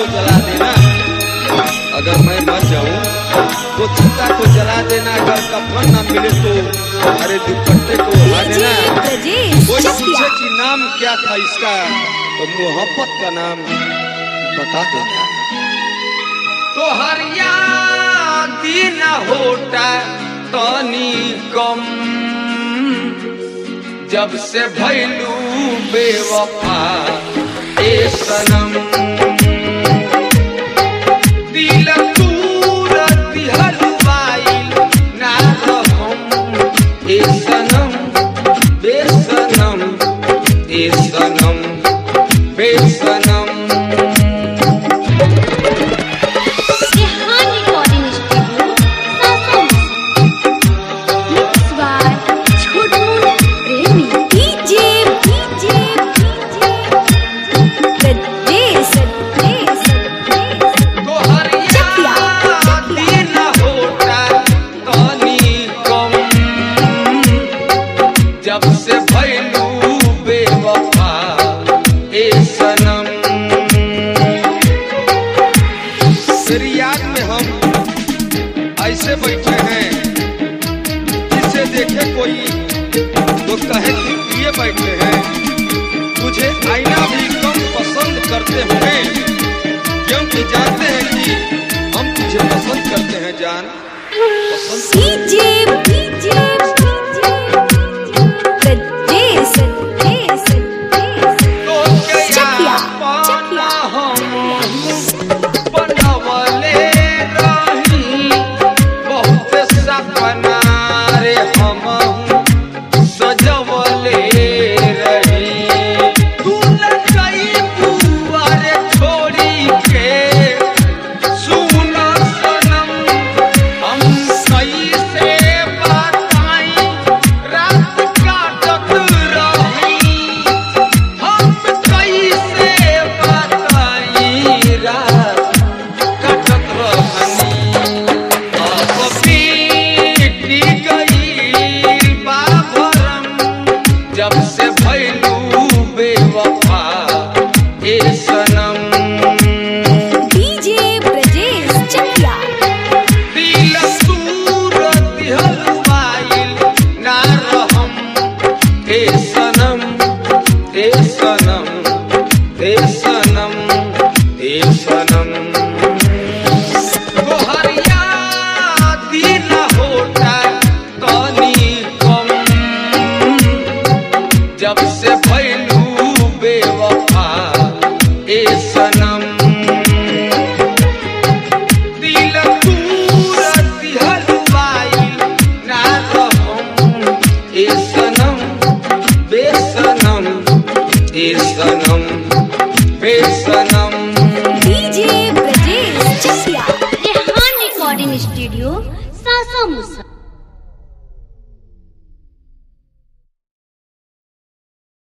जला देना। अगर मैं मर जाऊं तो चिता को जला देना। अगर कफन न मिले तो अरे दुपट्टे को उड़ा देना। कोई पूछे कि नाम क्या था इसका तो मोहब्बत का नाम बता देना। तो हर यादी न होता तनी कम जब से भैलू बेवफा ए सनम। दिल तूर दिहल वाइल ना रहम ए सनम बेसनम ए सनम बेसनम। जब से भैलू बेवफा ए सनम। तेरी याद में हम ऐसे बैठे हैं जिसे देखे कोई तो कहे कि ये बैठे हैं। तुझे आईना भी कम पसंद करते होंगे क्योंकि जानते हैं कि हम तुझे पसंद करते हैं जान। जब से भैलू बेवफा ए सनम। डीजे ब्रजेश चकिया। दिल तूर दिहल वाइल ना रहम ए सनम ए सनम ए सनम ए सनम। तोहर यादी न होता तनी कम जब से भैलू बेवफा ए सनम। दिल तूर दिहल वाइल ना रहम ए सनम बेसनम ए सनम बेसनम। DJ Brajesh Chakiya. Rehan recording studio Sasa मुसा।